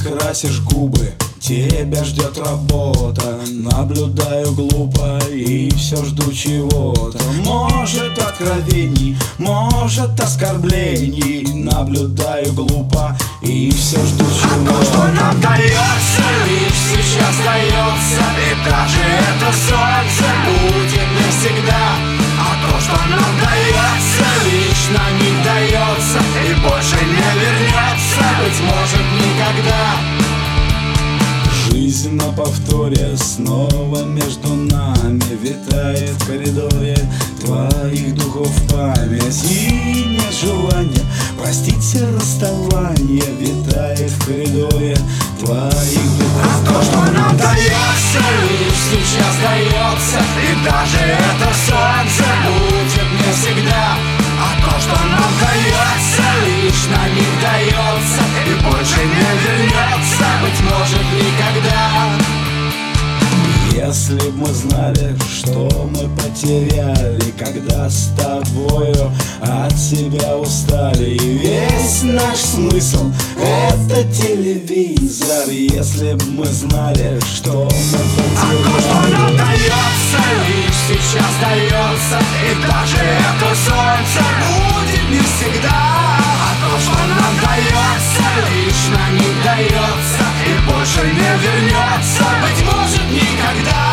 красишь губы, тебя ждет работа. Наблюдаю глупо и все жду чего-то. Может откровений, может оскорблений. Наблюдаю глупо и все жду чего-то. А то, что нам дается, лишь сейчас дается. И даже это солнце будет не всегда. А то, что нам дается, лишь на миг дается. И больше не вернется, быть может, никогда. Жизнь на повторе снова между нами витает в коридоре твоих духов память. И нет желания простить все расставания витает в коридоре твоих духов память. А то, что нам дается, лишь сейчас дается. И даже это солнце будет не всегда. А то, что нам дается, лишь на миг дается. И больше не вернется, быть может, никогда. Если б мы знали, что мы потеряли, когда с тобою от себя устали. И весь наш смысл — это телевизор. Если б мы знали, что мы потеряли. А то, что нам дается, лишь сейчас дается. И даже это солнце будет не всегда. А то, что нам дается, лишь на миг дается. И больше не вернется, быть может, никогда.